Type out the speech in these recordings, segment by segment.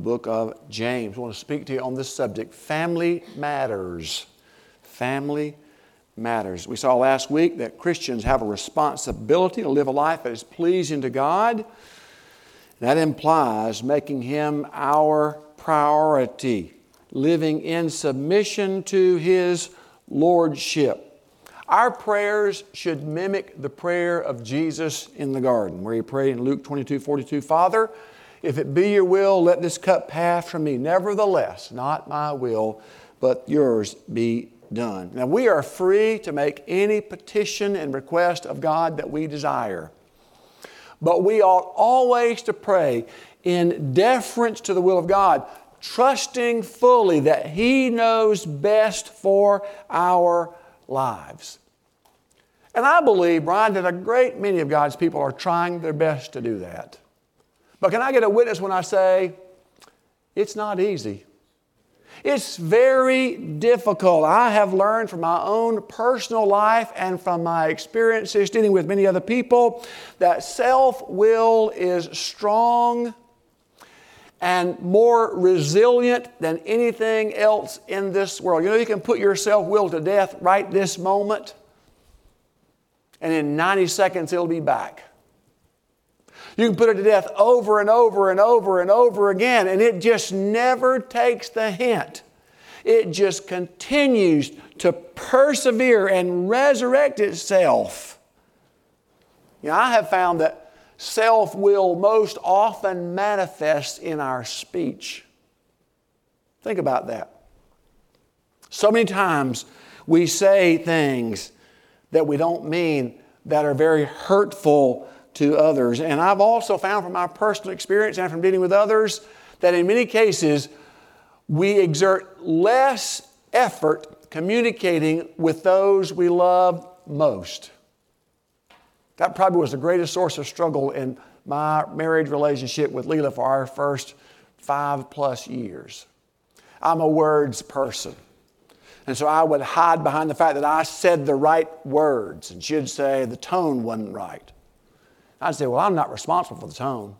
book of James. I want to speak to you on this subject. Family matters. Family matters. We saw last week that Christians have a responsibility to live a life that is pleasing to God. That implies making Him our priority, living in submission to His lordship. Our prayers should mimic the prayer of Jesus in the garden, where He prayed in Luke 22:42, Father, if it be your will, let this cup pass from me. Nevertheless, not my will, but yours be done. Now, we are free to make any petition and request of God that we desire. But we ought always to pray in deference to the will of God, trusting fully that He knows best for our lives. And I believe, Brian, that a great many of God's people are trying their best to do that. But can I get a witness when I say, it's not easy. It's very difficult. I have learned from my own personal life and from my experiences dealing with many other people that self-will is strong and more resilient than anything else in this world. You know, you can put your self-will to death right this moment, and in 90 seconds it'll be back. You can put it to death over and over and over and over again, and it just never takes the hint. It just continues to persevere and resurrect itself. You know, I have found that self-will most often manifests in our speech. Think about that. So many times we say things that we don't mean that are very hurtful to others. And I've also found from my personal experience and from dealing with others that in many cases we exert less effort communicating with those we love most. That probably was the greatest source of struggle in my marriage relationship with Leela for our first 5+ years. I'm a words person. And so I would hide behind the fact that I said the right words. And she'd say the tone wasn't right. I'd say, well, I'm not responsible for the tone.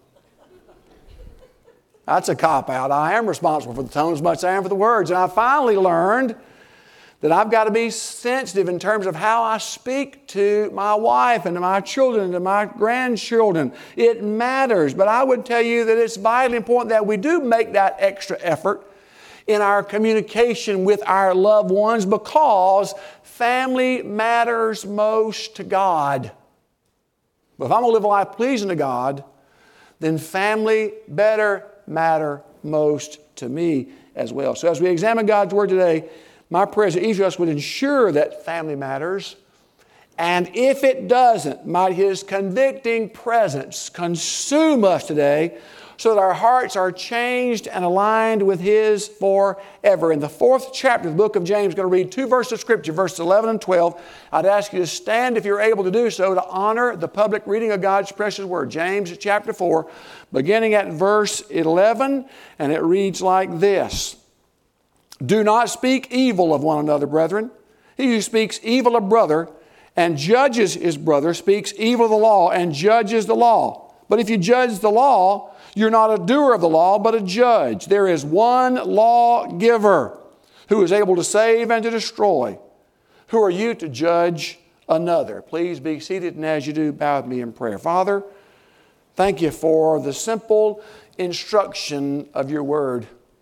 That's a cop-out. I am responsible for the tone as much as I am for the words. And I finally learned that I've got to be sensitive in terms of how I speak to my wife and to my children and to my grandchildren. It matters, but I would tell you that it's vitally important that we do make that extra effort in our communication with our loved ones because family matters most to God. But if I'm going to live a life pleasing to God, then family better matter most to me as well. So as we examine God's Word today, my prayer is that each of us would ensure that family matters. And if it doesn't, might His convicting presence consume us today so that our hearts are changed and aligned with His forever. In the 4th chapter of the book of James, I'm going to read 2 verses of Scripture, verses 11 and 12. I'd ask you to stand if you're able to do so to honor the public reading of God's precious Word. James chapter 4, beginning at verse 11, and it reads like this. Do not speak evil of one another, brethren. He who speaks evil of brother and judges his brother speaks evil of the law and judges the law. But if you judge the law, you're not a doer of the law, but a judge. There is one lawgiver who is able to save and to destroy. Who are you to judge another? Please be seated, and as you do, bow with me in prayer. Father, thank you for the simple instruction of your word.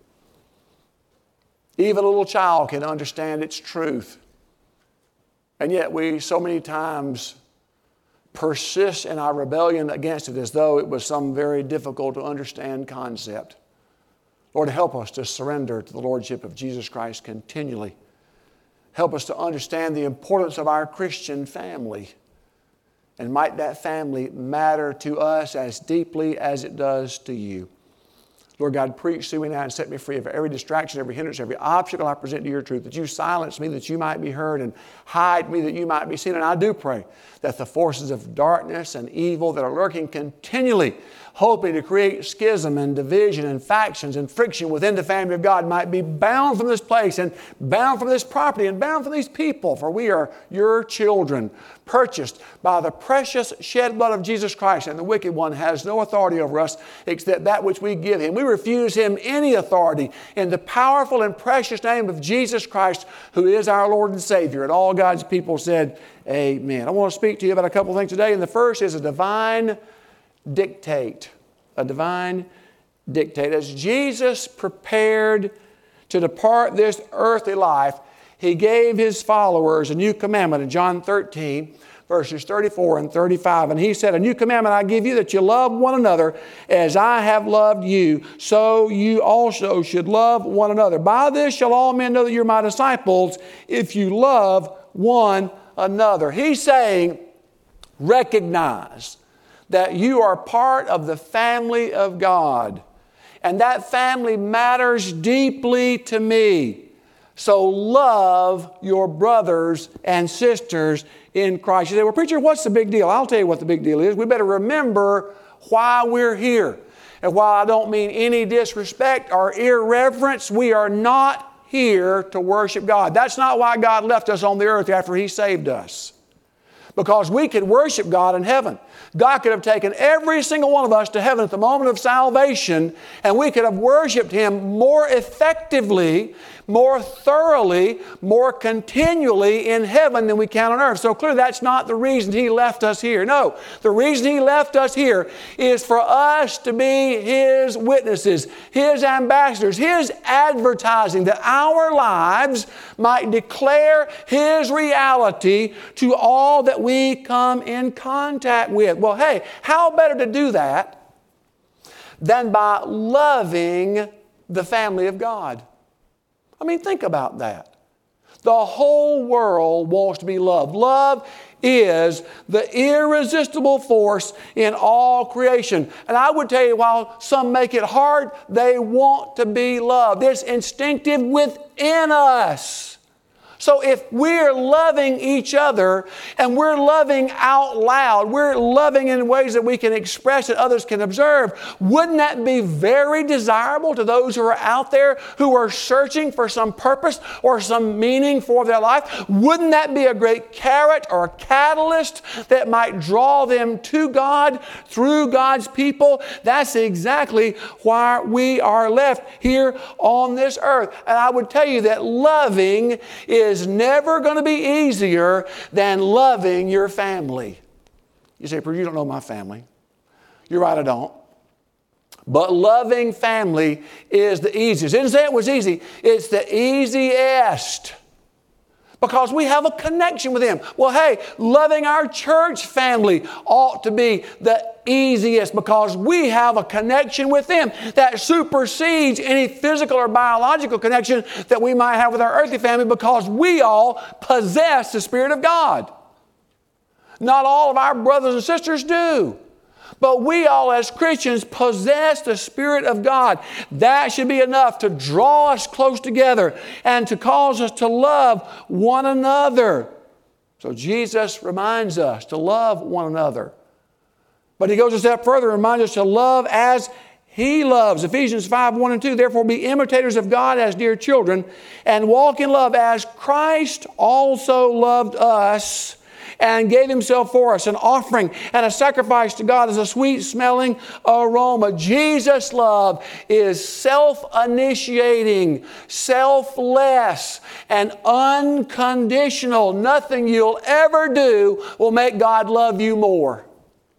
Even a little child can understand its truth. And yet we so many times persist in our rebellion against it as though it was some very difficult to understand concept. Lord, help us to surrender to the Lordship of Jesus Christ continually. Help us to understand the importance of our Christian family. And might that family matter to us as deeply as it does to you. Lord God, preach through me now and set me free of every distraction, every hindrance, every obstacle I present to your truth, that you silence me, that you might be heard, and hide me, that you might be seen. And I do pray that the forces of darkness and evil that are lurking continually, hoping to create schism and division and factions and friction within the family of God, might be bound from this place and bound from this property and bound from these people. For we are your children, purchased by the precious shed blood of Jesus Christ, and the wicked one has no authority over us except that which we give him. We refuse Him any authority in the powerful and precious name of Jesus Christ, who is our Lord and Savior. And all God's people said, amen. I want to speak to you about a couple of things today. And the first is a divine dictate. A divine dictate. As Jesus prepared to depart this earthly life, He gave His followers a new commandment in John 13, verses 34 and 35. And He said, a new commandment I give you, that you love one another as I have loved you, so you also should love one another. By this shall all men know that you're my disciples, if you love one another. He's saying, recognize that you are part of the family of God. And that family matters deeply to me. So love your brothers and sisters in Christ. You say, well, preacher, what's the big deal? I'll tell you what the big deal is. We better remember why we're here. And while I don't mean any disrespect or irreverence, we are not here to worship God. That's not why God left us on the earth after He saved us. Because we could worship God in heaven. God could have taken every single one of us to heaven at the moment of salvation, and we could have worshiped Him more effectively, more thoroughly, more continually in heaven than we can on earth. So clearly that's not the reason He left us here. No, the reason He left us here is for us to be His witnesses, His ambassadors, His advertising, that our lives might declare His reality to all that we come in contact with. Well, hey, how better to do that than by loving the family of God? I mean, think about that. The whole world wants to be loved. Love is the irresistible force in all creation. And I would tell you, while some make it hard, they want to be loved. It's instinctive within us. So if we're loving each other and we're loving out loud, we're loving in ways that we can express that others can observe, wouldn't that be very desirable to those who are out there who are searching for some purpose or some meaning for their life? Wouldn't that be a great carrot or a catalyst that might draw them to God through God's people? That's exactly why we are left here on this earth. And I would tell you that loving is never going to be easier than loving your family. You say, "Preacher, you don't know my family." You're right, I don't. But loving family is the easiest. Didn't say it was easy. It's the easiest. Because we have a connection with them. Well, hey, loving our church family ought to be the easiest because we have a connection with them that supersedes any physical or biological connection that we might have with our earthly family, because we all possess the Spirit of God. Not all of our brothers and sisters do. But we all as Christians possess the Spirit of God. That should be enough to draw us close together and to cause us to love one another. So Jesus reminds us to love one another. But He goes a step further and reminds us to love as He loves. Ephesians 5:1 and 2, therefore be imitators of God as dear children, and walk in love as Christ also loved us and gave Himself for us, an offering and a sacrifice to God as a sweet-smelling aroma. Jesus' love is self-initiating, selfless, and unconditional. Nothing you'll ever do will make God love you more.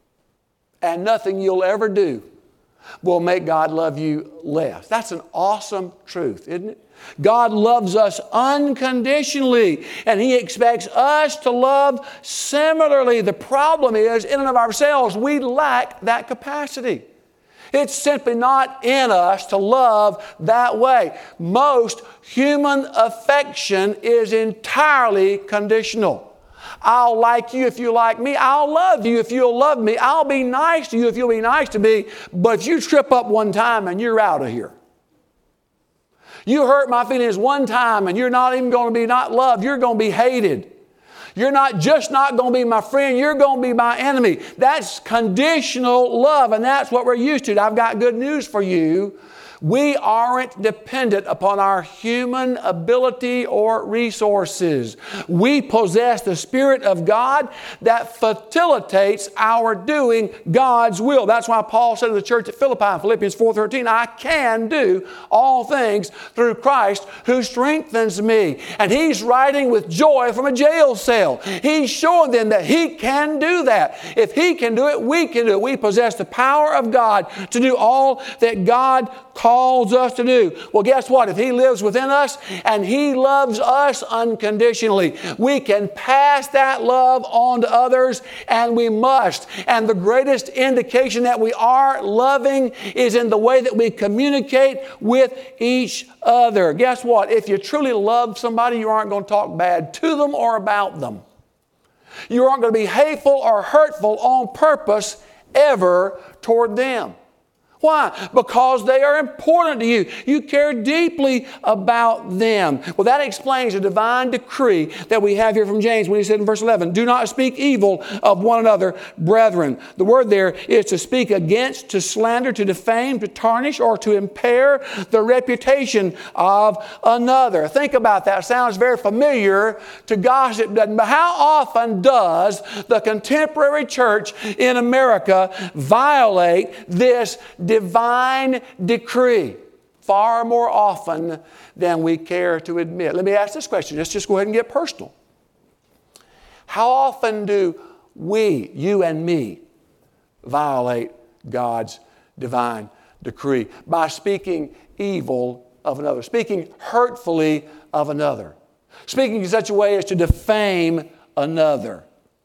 And nothing you'll ever do will make God love you less. That's an awesome truth, isn't it? God loves us unconditionally, and He expects us to love similarly. The problem is, in and of ourselves, we lack that capacity. It's simply not in us to love that way. Most human affection is entirely conditional. I'll like you if you like me. I'll love you if you'll love me. I'll be nice to you if you'll be nice to me. But if you trip up one time and you're out of here. You hurt my feelings one time and you're not even going to be not loved. You're going to be hated. You're not just not going to be my friend. You're going to be my enemy. That's conditional love, and that's what we're used to. I've got good news for you. We aren't dependent upon our human ability or resources. We possess the Spirit of God that facilitates our doing God's will. That's why Paul said to the church at Philippi in Philippians 4:13, I can do all things through Christ who strengthens me. And he's writing with joy from a jail cell. He's showing them that he can do that. If he can do it, we can do it. We possess the power of God to do all that God calls us to do. Well, guess what? If he lives within us and he loves us unconditionally, we can pass that love on to others, and we must. And the greatest indication that we are loving is in the way that we communicate with each other. Guess what? If you truly love somebody, you aren't going to talk bad to them or about them. You aren't going to be hateful or hurtful on purpose ever toward them. Why? Because they are important to you. You care deeply about them. Well, that explains the divine decree that we have here from James when he said in verse 11, do not speak evil of one another, brethren. The word there is to speak against, to slander, to defame, to tarnish, or to impair the reputation of another. Think about that. It sounds very familiar to gossip, doesn't it? But how often does the contemporary church in America violate this divine decree? Far more often than we care to admit. Let me ask this question. Let's just go ahead and get personal. How often do we, you and me, violate God's divine decree? By speaking evil of another, speaking hurtfully of another, speaking in such a way as to defame another.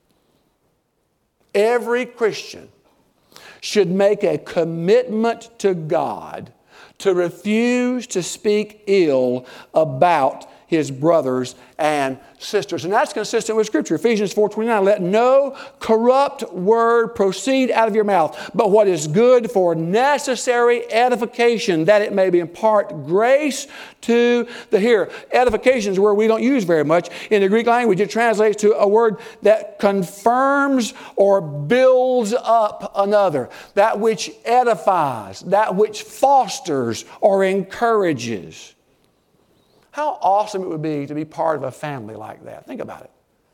Every Christian should make a commitment to God to refuse to speak ill about his brothers and sisters. And that's consistent with Scripture. Ephesians 4:29, let no corrupt word proceed out of your mouth, but what is good for necessary edification, that it may be impart grace to the hearer. Edification is a word we don't use very much. In the Greek language, it translates to a word that confirms or builds up another. That which edifies, that which fosters or encourages. How awesome it would be to be part of a family like that. Think about it.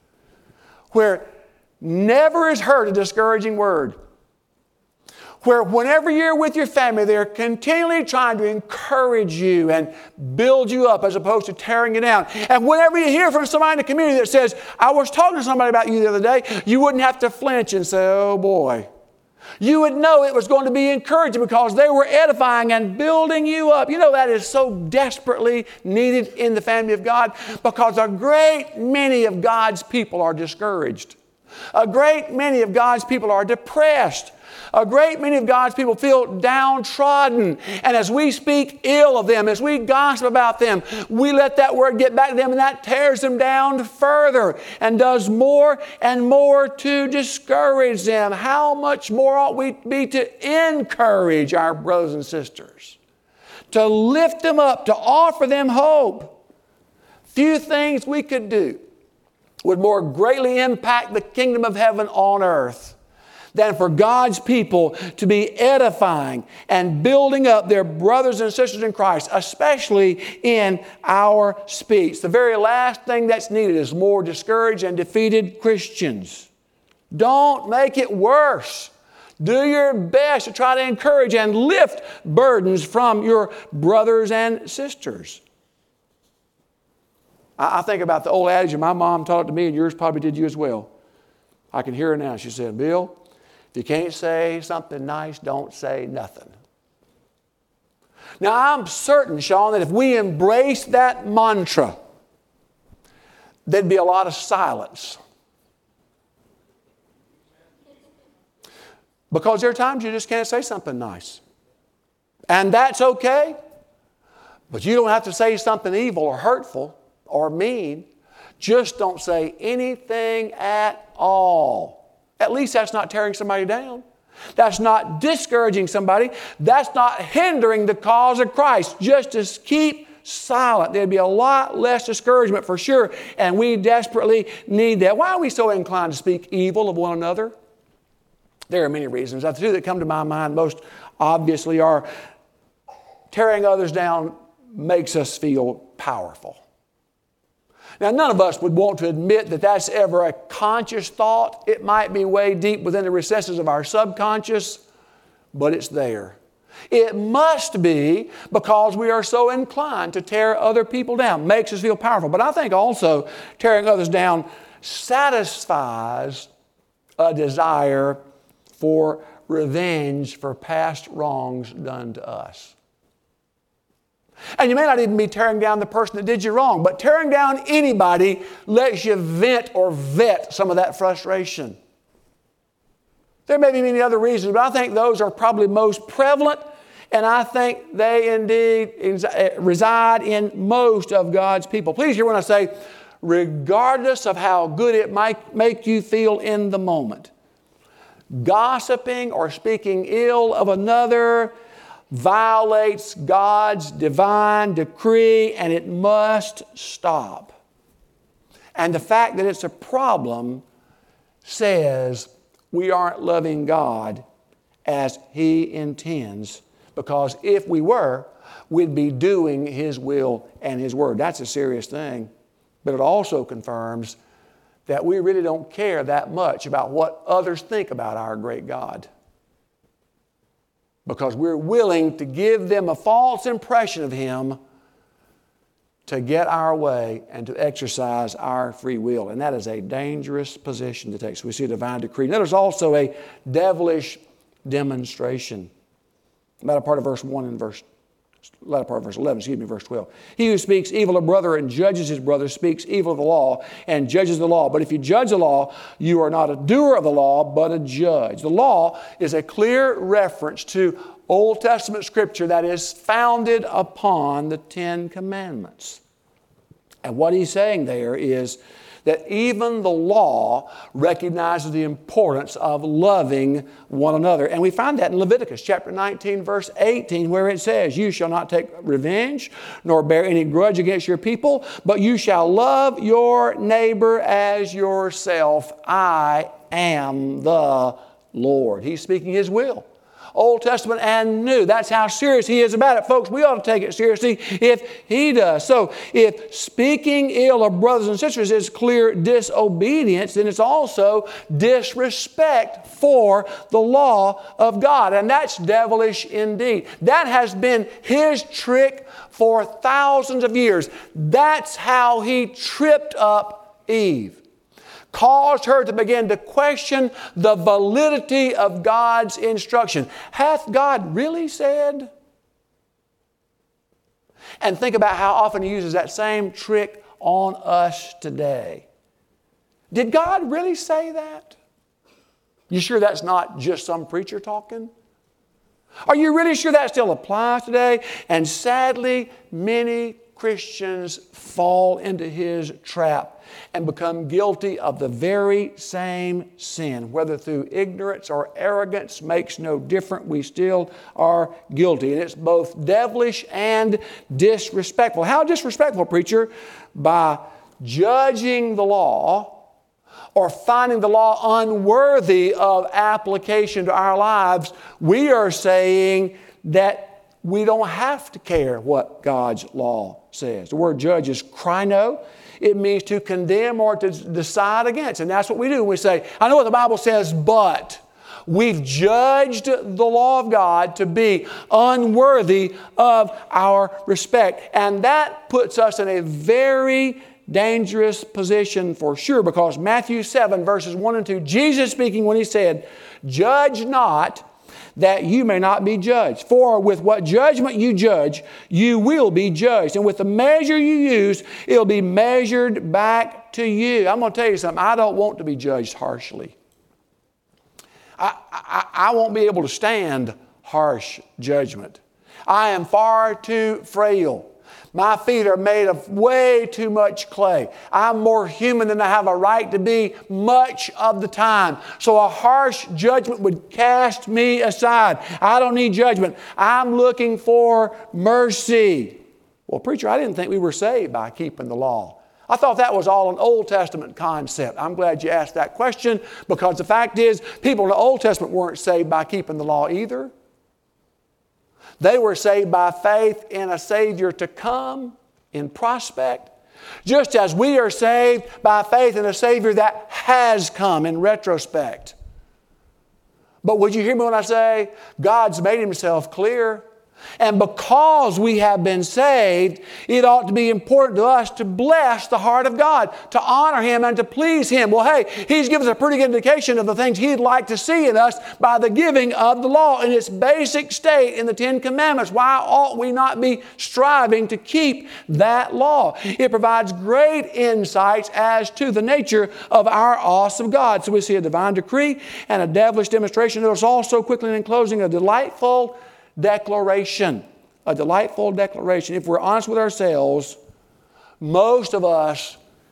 Where never is heard a discouraging word. Where whenever you're with your family, they're continually trying to encourage you and build you up as opposed to tearing you down. And whenever you hear from somebody in the community that says, I was talking to somebody about you the other day, you wouldn't have to flinch and say, oh boy. You would know it was going to be encouraging because they were edifying and building you up. You know, that is so desperately needed in the family of God because a great many of God's people are discouraged. A great many of God's people are depressed. A great many of God's people feel downtrodden. And as we speak ill of them, as we gossip about them, we let that word get back to them, and that tears them down further and does more and more to discourage them. How much more ought we be to encourage our brothers and sisters, to lift them up, to offer them hope? Few things we could do would more greatly impact the kingdom of heaven on earth than for God's people to be edifying and building up their brothers and sisters in Christ, especially in our speech. The very last thing that's needed is more discouraged and defeated Christians. Don't make it worse. Do your best to try to encourage and lift burdens from your brothers and sisters. I think about the old adage, and my mom taught it to me, and yours probably did you as well. I can hear her now. She said, Bill, if you can't say something nice, don't say nothing. Now, I'm certain, Sean, that if we embrace that mantra, there'd be a lot of silence. Because there are times you just can't say something nice. And that's okay. But you don't have to say something evil or hurtful or mean. Just don't say anything at all. At least that's not tearing somebody down. That's not discouraging somebody. That's not hindering the cause of Christ. Just to keep silent. There'd be a lot less discouragement for sure, and we desperately need that. Why are we so inclined to speak evil of one another? There are many reasons. The two that come to my mind most obviously are tearing others down makes us feel powerful. Now, none of us would want to admit that that's ever a conscious thought. It might be way deep within the recesses of our subconscious, but it's there. It must be because we are so inclined to tear other people down. Makes us feel powerful. But I think also tearing others down satisfies a desire for revenge for past wrongs done to us. And you may not even be tearing down the person that did you wrong, but tearing down anybody lets you vent or vet some of that frustration. There may be many other reasons, but I think those are probably most prevalent, and I think they indeed reside in most of God's people. Please hear when I say, regardless of how good it might make you feel in the moment, gossiping or speaking ill of another violates God's divine decree, and it must stop. And the fact that it's a problem says we aren't loving God as He intends, because if we were, we'd be doing His will and His word. That's a serious thing. But it also confirms that we really don't care that much about what others think about our great God, because we're willing to give them a false impression of Him to get our way and to exercise our free will. And that is a dangerous position to take. So we see a divine decree. Now there's also a devilish demonstration. Latter part of verse 11, verse 12. He who speaks evil of brother and judges his brother speaks evil of the law and judges the law. But if you judge the law, you are not a doer of the law, but a judge. The law is a clear reference to Old Testament Scripture that is founded upon the Ten Commandments. And what he's saying there is that even the law recognizes the importance of loving one another. And we find that in Leviticus chapter 19, verse 18, where it says, "You shall not take revenge, nor bear any grudge against your people, but you shall love your neighbor as yourself. I am the Lord." He's speaking His will. Old Testament and New. That's how serious He is about it. Folks, we ought to take it seriously if He does. So if speaking ill of brothers and sisters is clear disobedience, then it's also disrespect for the law of God. And that's devilish indeed. That has been His trick for thousands of years. That's how He tripped up Eve. Caused her to begin to question the validity of God's instruction. Hath God really said? And think about how often He uses that same trick on us today. Did God really say that? You sure that's not just some preacher talking? Are you really sure that still applies today? And sadly, many Christians fall into His trap and become guilty of the very same sin. Whether through ignorance or arrogance makes no difference. We still are guilty. And it's both devilish and disrespectful. How disrespectful, preacher? By judging the law or finding the law unworthy of application to our lives, we are saying that we don't have to care what God's law says. The word judge is krino. It means to condemn or to decide against. And that's what we do. We say, I know what the Bible says, but we've judged the law of God to be unworthy of our respect. And that puts us in a very dangerous position for sure, because Matthew 7 verses 1 and 2, Jesus speaking when He said, "Judge not, that you may not be judged. For with what judgment you judge, you will be judged. And with the measure you use, it'll be measured back to you." I'm going to tell you something. I don't want to be judged harshly. I won't be able to stand harsh judgment. I am far too frail. My feet are made of way too much clay. I'm more human than I have a right to be much of the time. So a harsh judgment would cast me aside. I don't need judgment. I'm looking for mercy. Well, preacher, I didn't think we were saved by keeping the law. I thought that was all an Old Testament concept. I'm glad you asked that question, because the fact is, people in the Old Testament weren't saved by keeping the law either. They were saved by faith in a Savior to come, in prospect, just as we are saved by faith in a Savior that has come in retrospect. But would you hear me when I say God's made Himself clear? And because we have been saved, it ought to be important to us to bless the heart of God, to honor Him and to please Him. Well, hey, He's given us a pretty good indication of the things He'd like to see in us by the giving of the law in its basic state in the Ten Commandments. Why ought we not be striving to keep that law? It provides great insights as to the nature of our awesome God. So we see a divine decree and a devilish demonstration. There's also, quickly in closing, a delightful declaration. A delightful declaration. If we're honest with ourselves, most of us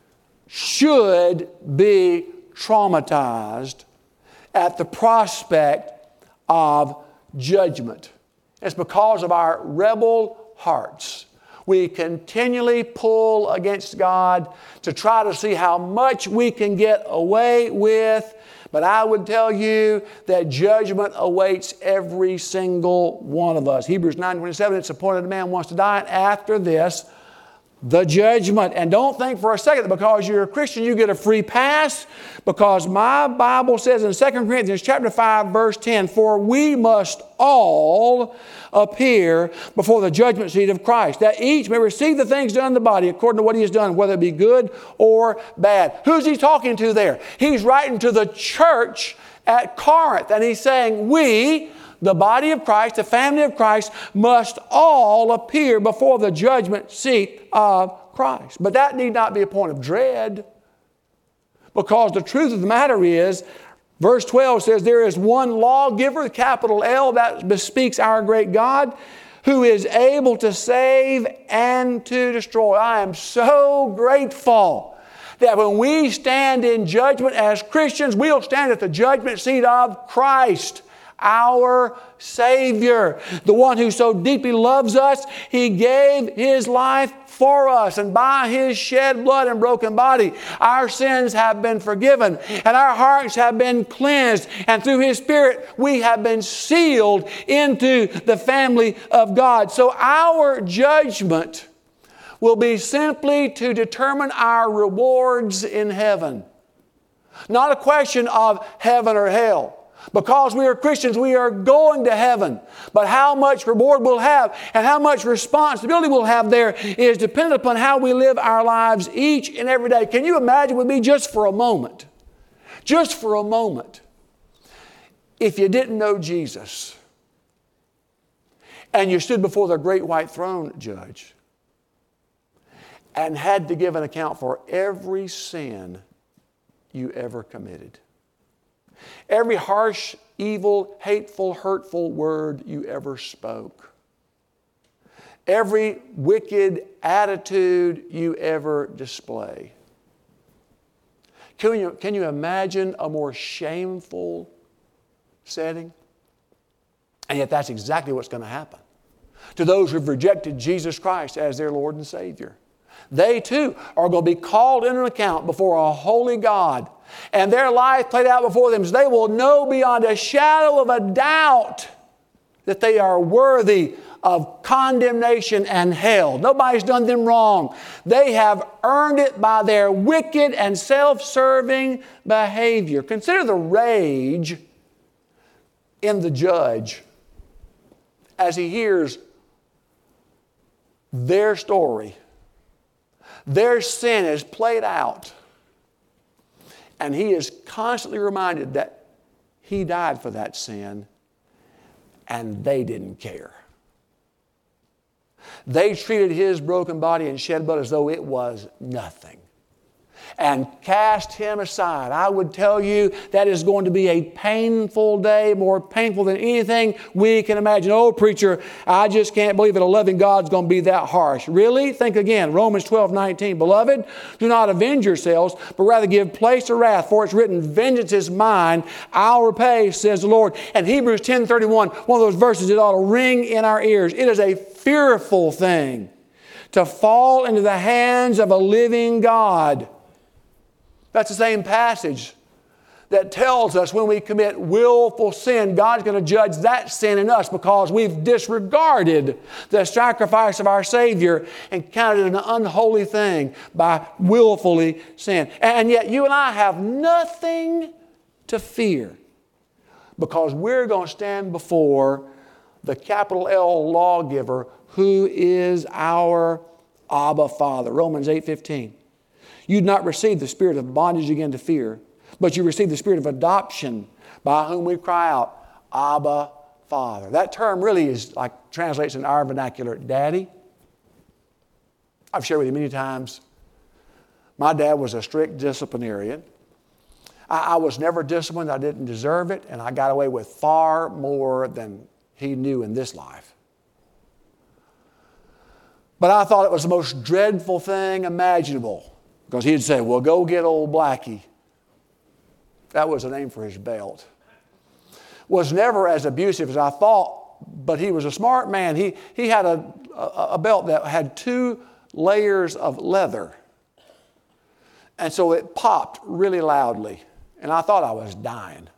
should be traumatized at the prospect of judgment. It's because of our rebel hearts. We continually pull against God to try to see how much we can get away with. But I would tell you that judgment awaits every single one of us. Hebrews 9:27, it's appointed a man wants to die, and after this, the judgment. And don't think for a second that because you're a Christian, you get a free pass, because my Bible says in 2 Corinthians chapter 5, verse 10, for we must all appear before the judgment seat of Christ, that each may receive the things done in the body according to what he has done, whether it be good or bad. Who's he talking to there? He's writing to the church at Corinth, and he's saying, we, the body of Christ, the family of Christ, must all appear before the judgment seat of Christ. But that need not be a point of dread, because the truth of the matter is, verse 12 says, there is one lawgiver, capital L, that bespeaks our great God, who is able to save and to destroy. I am so grateful that when we stand in judgment as Christians, we'll stand at the judgment seat of Christ, our Savior, the one who so deeply loves us. He gave His life for us, and by His shed blood and broken body, our sins have been forgiven, and our hearts have been cleansed, and through His Spirit, we have been sealed into the family of God. So our judgment will be simply to determine our rewards in heaven. Not a question of heaven or hell. Because we are Christians, we are going to heaven. But how much reward we'll have and how much responsibility we'll have there is dependent upon how we live our lives each and every day. Can you imagine with me just for a moment, if you didn't know Jesus and you stood before the great white throne judge and had to give an account for every sin you ever committed? Every harsh, evil, hateful, hurtful word you ever spoke. Every wicked attitude you ever display. Can you imagine a more shameful setting? And yet that's exactly what's going to happen to those who've rejected Jesus Christ as their Lord and Savior. They too are going to be called into account before a holy God, and their life played out before them. So they will know beyond a shadow of a doubt that they are worthy of condemnation and hell. Nobody's done them wrong. They have earned it by their wicked and self-serving behavior. Consider the rage in the judge as he hears their story. Their sin is played out. And he is constantly reminded that he died for that sin and they didn't care. They treated his broken body and shed blood as though it was nothing and cast him aside. I would tell you that is going to be a painful day, more painful than anything we can imagine. Oh, preacher, I just can't believe that a loving God's going to be that harsh. Really? Think again. Romans 12:19. Beloved, do not avenge yourselves, but rather give place to wrath, for it's written, vengeance is mine, I'll repay, says the Lord. And Hebrews 10:31, one of those verses that ought to ring in our ears. It is a fearful thing to fall into the hands of a living God. That's the same passage that tells us when we commit willful sin, God's going to judge that sin in us because we've disregarded the sacrifice of our Savior and counted it an unholy thing by willfully sin. And yet you and I have nothing to fear because we're going to stand before the capital L lawgiver who is our Abba Father. Romans 8:15. You'd not receive the spirit of bondage again to fear, but you receive the spirit of adoption by whom we cry out, Abba Father. That term really is translates in our vernacular, Daddy. I've shared with you many times, my dad was a strict disciplinarian. I was never disciplined. I didn't deserve it, and I got away with far more than he knew in this life. But I thought it was the most dreadful thing imaginable because he'd say, well, go get old Blackie. That was a name for his belt. Was never as abusive as I thought, but he was a smart man. He had a belt that had 2 layers of leather. And so it popped really loudly. And I thought I was dying.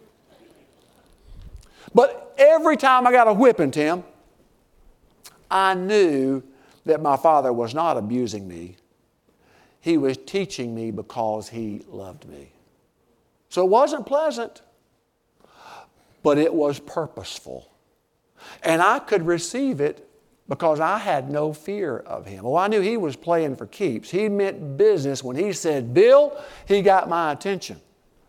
But every time I got a whipping, Tim, I knew that my father was not abusing me. He was teaching me because he loved me. So it wasn't pleasant, but it was purposeful. And I could receive it because I had no fear of him. Oh, I knew he was playing for keeps. He meant business. When he said, Bill, he got my attention.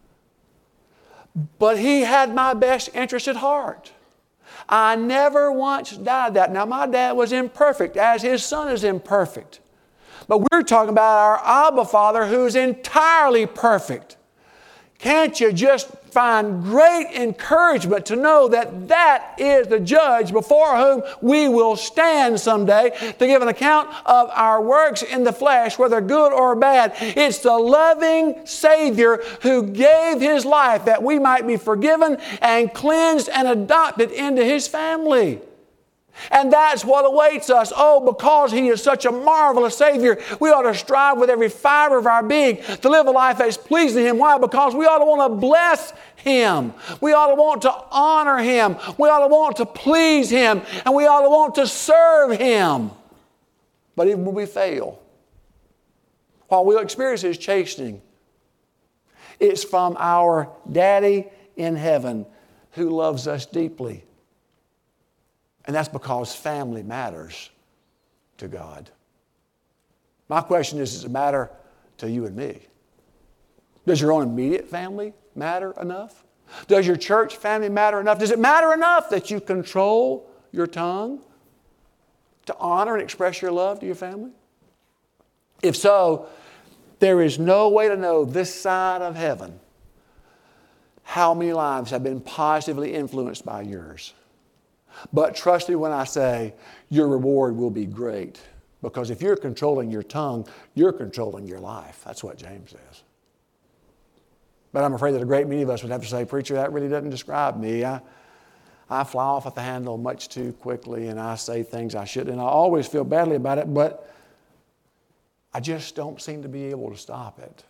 But he had my best interest at heart. I never once doubted that. Now, my dad was imperfect, as his son is imperfect. But we're talking about our Abba Father who's entirely perfect. Can't you just find great encouragement to know that that is the judge before whom we will stand someday to give an account of our works in the flesh, whether good or bad. It's the loving Savior who gave His life that we might be forgiven and cleansed and adopted into His family. And that's what awaits us. Oh, because He is such a marvelous Savior, we ought to strive with every fiber of our being to live a life that's pleasing to Him. Why? Because we ought to want to bless Him. We ought to want to honor Him. We ought to want to please Him. And we ought to want to serve Him. But even when we fail, while we'll experience His chastening, it's from our Daddy in heaven who loves us deeply. And that's because family matters to God. My question is, does it matter to you and me? Does your own immediate family matter enough? Does your church family matter enough? Does it matter enough that you control your tongue to honor and express your love to your family? If so, there is no way to know this side of heaven how many lives have been positively influenced by yours. But trust me when I say your reward will be great. Because if you're controlling your tongue, you're controlling your life. That's what James says. But I'm afraid that a great many of us would have to say, preacher, that really doesn't describe me. I fly off at the handle much too quickly and I say things I shouldn't. And I always feel badly about it, but I just don't seem to be able to stop it.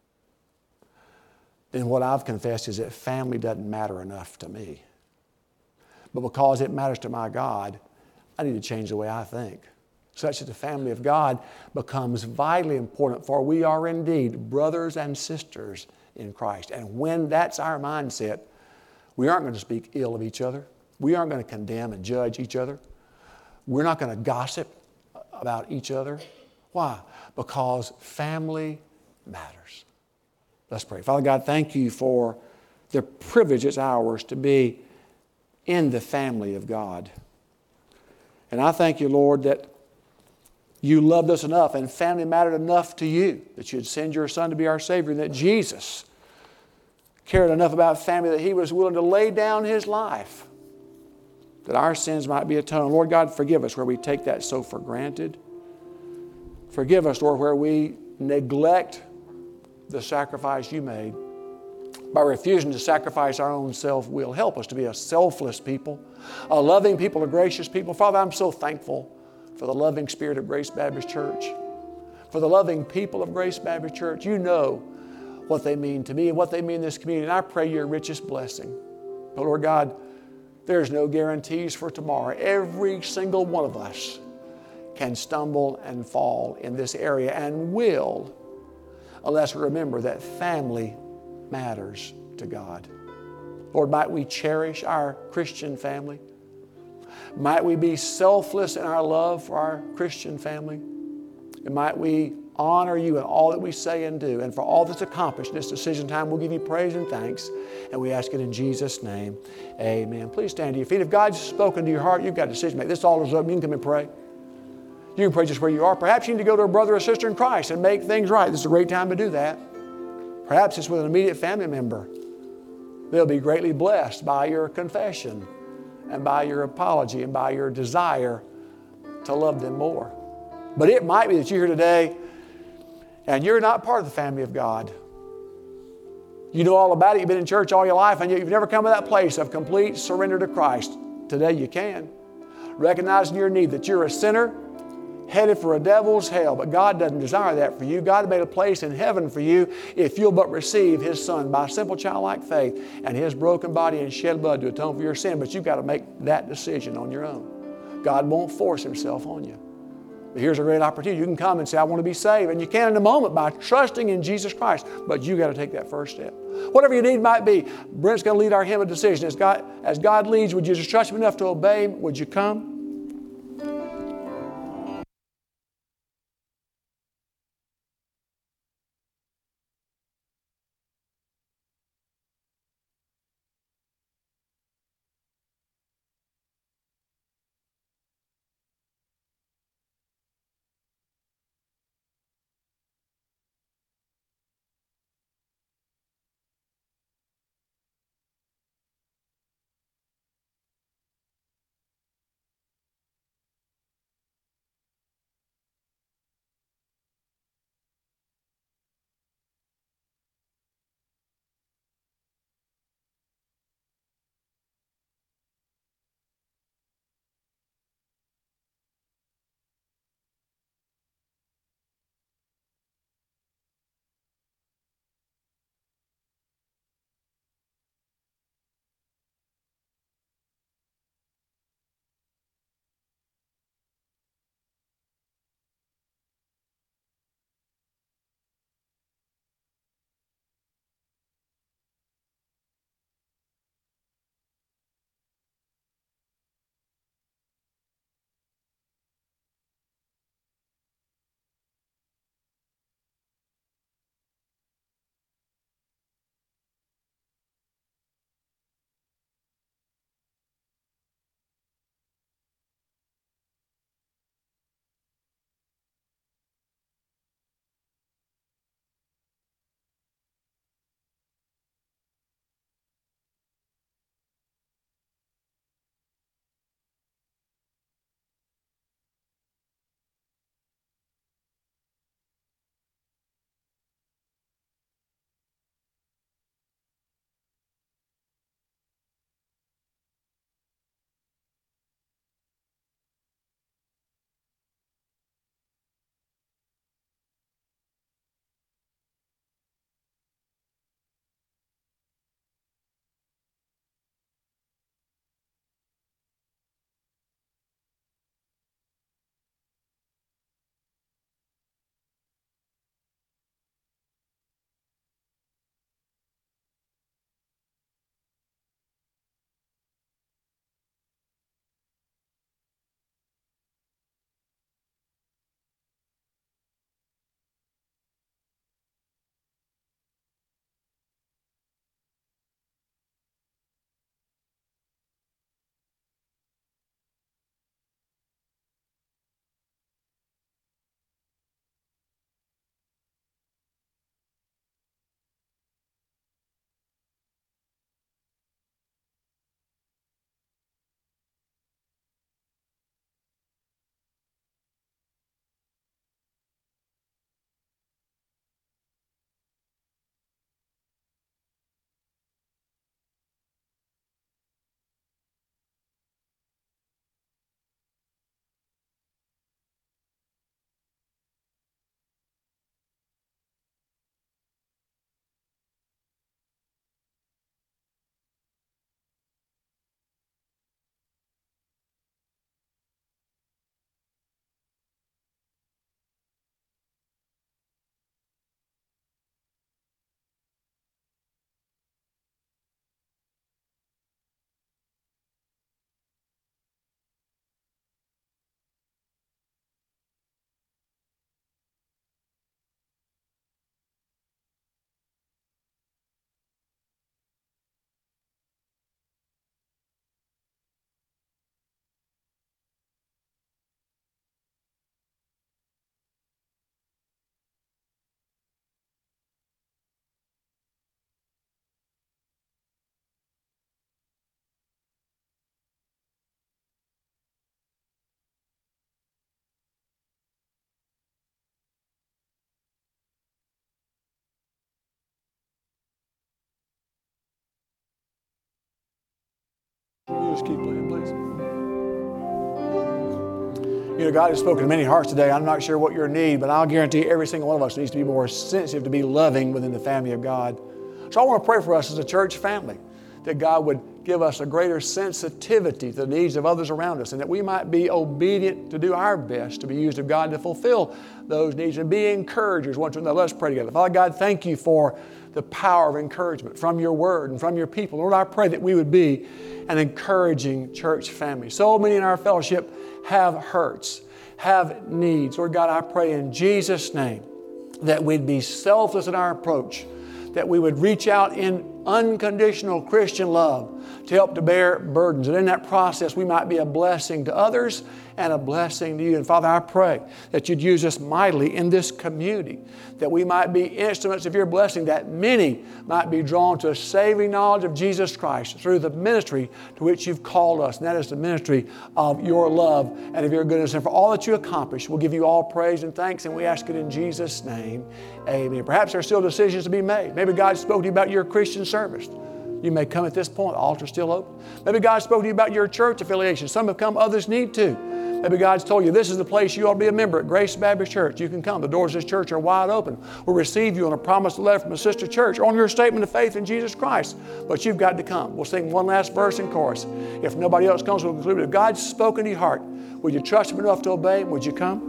Then what I've confessed is that family doesn't matter enough to me. But because it matters to my God, I need to change the way I think, such that the family of God becomes vitally important, for we are indeed brothers and sisters in Christ. And when that's our mindset, we aren't going to speak ill of each other. We aren't going to condemn and judge each other. We're not going to gossip about each other. Why? Because family matters. Let's pray. Father God, thank you for the privilege it's ours to be in the family of God. And I thank you, Lord, that you loved us enough and family mattered enough to you that you'd send your Son to be our Savior, and that Jesus cared enough about family that He was willing to lay down His life that our sins might be atoned. Lord God, forgive us where we take that so for granted. Forgive us, Lord, where we neglect the sacrifice you made by refusing to sacrifice our own self-will. Help us to be a selfless people, a loving people, a gracious people. Father, I'm so thankful for the loving spirit of Grace Baptist Church, for the loving people of Grace Baptist Church. You know what they mean to me and what they mean in this community. And I pray your richest blessing. But Lord God, there's no guarantees for tomorrow. Every single one of us can stumble and fall in this area and will, unless we remember that family matters to God. Lord, might we cherish our Christian family. Might we be selfless in our love for our Christian family. And might we honor you in all that we say and do. And for all that's accomplished in this decision time, we'll give you praise and thanks. And we ask it in Jesus' name. Amen. Please stand to your feet. If God's spoken to your heart, you've got a decision to make. This altar's open. You can come and pray. You can pray just where you are. Perhaps you need to go to a brother or sister in Christ and make things right. This is a great time to do that. Perhaps it's with an immediate family member. They'll be greatly blessed by your confession and by your apology and by your desire to love them more. But it might be that you're here today and you're not part of the family of God. You know all about it. You've been in church all your life and yet you've never come to that place of complete surrender to Christ. Today you can. Recognizing your need, that you're a sinner headed for a devil's hell. But God doesn't desire that for you. God made a place in heaven for you if you'll but receive His Son by simple childlike faith and His broken body and shed blood to atone for your sin. But you've got to make that decision on your own. God won't force Himself on you. But here's a great opportunity. You can come and say, I want to be saved. And you can in a moment by trusting in Jesus Christ. But you've got to take that first step. Whatever your need might be, Brent's going to lead our hymn of decision. As God leads, would you just trust Him enough to obey Him? Would you come? Just keep playing, please. You know, God has spoken to many hearts today. I'm not sure what your need, but I'll guarantee every single one of us needs to be more sensitive to be loving within the family of God. So I want to pray for us as a church family, that God would give us a greater sensitivity to the needs of others around us, and that we might be obedient to do our best to be used of God to fulfill those needs and be encouragers one to another. Let's pray together. Father God, thank you for the power of encouragement from your word and from your people. Lord, I pray that we would be an encouraging church family. So many in our fellowship have hurts, have needs. Lord God, I pray in Jesus' name that we'd be selfless in our approach, that we would reach out in unconditional Christian love to help to bear burdens. And in that process, we might be a blessing to others and a blessing to you. And Father, I pray that you'd use us mightily in this community, that we might be instruments of your blessing, that many might be drawn to a saving knowledge of Jesus Christ through the ministry to which you've called us. And that is the ministry of your love and of your goodness. And for all that you accomplish, we'll give you all praise and thanks, and we ask it in Jesus' name. Amen. Perhaps there are still decisions to be made. Maybe God spoke to you about your Christian service. You may come at this point. The altar's still open. Maybe God spoke to you about your church affiliation. Some have come, others need to. Maybe God's told you this is the place you ought to be a member at Grace Baptist Church. You can come. The doors of this church are wide open. We'll receive you on a promised letter from a sister church on your statement of faith in Jesus Christ. But you've got to come. We'll sing one last verse and chorus. If nobody else comes, we'll conclude. If God's spoken to your heart, would you trust Him enough to obey Him? Would you come?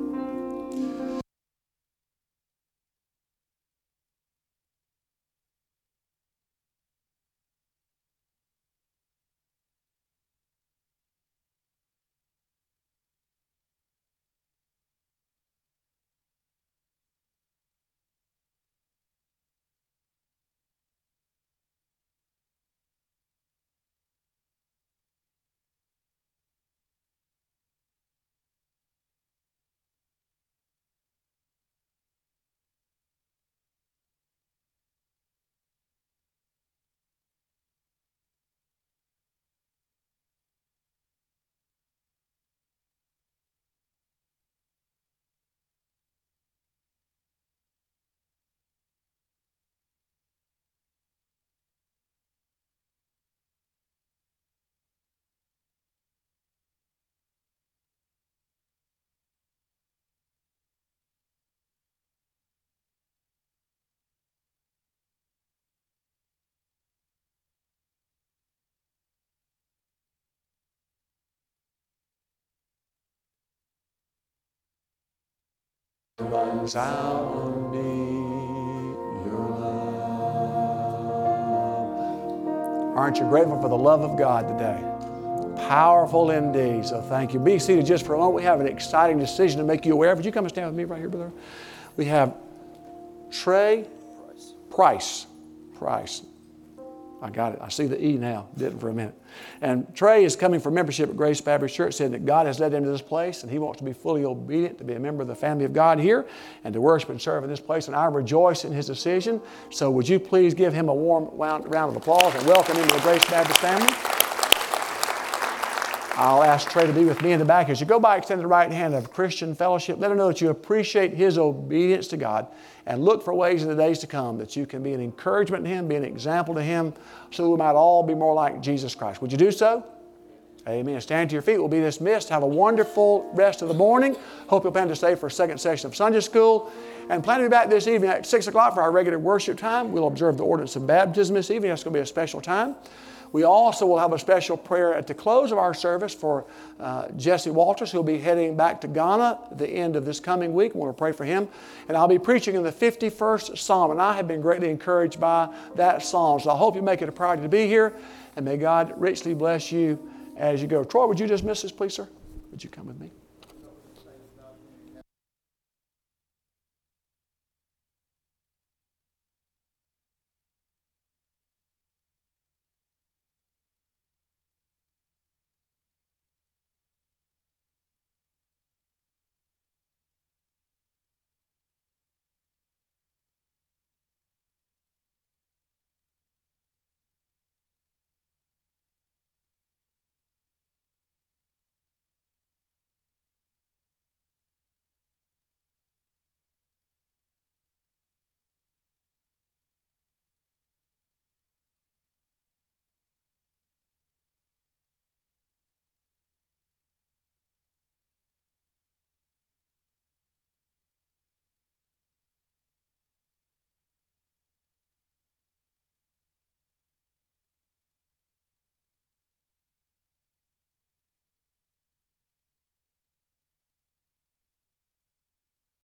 Runs out on me, your love. Aren't you grateful for the love of God today? Powerful indeed. So thank you. Be seated just for a moment. We have an exciting decision to make you aware of. Would you come and stand with me right here, brother? We have Trey Price. I got it. I see the E now. Didn't for a minute. And Trey is coming for membership at Grace Baptist Church, saying that God has led him to this place, and he wants to be fully obedient, to be a member of the family of God here, and to worship and serve in this place. And I rejoice in his decision. So would you please give him a warm round of applause and welcome him to the Grace Baptist family. I'll ask Trey to be with me in the back. As you go by, extend the right hand of Christian fellowship. Let him know that you appreciate his obedience to God, and look for ways in the days to come that you can be an encouragement to him, be an example to him, so that we might all be more like Jesus Christ. Would you do so? Amen. Stand to your feet. We'll be dismissed. Have a wonderful rest of the morning. Hope you'll plan to stay for a second session of Sunday school. And plan to be back this evening at 6 o'clock for our regular worship time. We'll observe the ordinance of baptism this evening. That's going to be a special time. We also will have a special prayer at the close of our service for Jesse Walters, who'll be heading back to Ghana at the end of this coming week. We want to pray for him. And I'll be preaching in the 51st Psalm, and I have been greatly encouraged by that Psalm. So I hope you make it a priority to be here, and may God richly bless you as you go. Troy, would you dismiss us, please, sir? Would you come with me?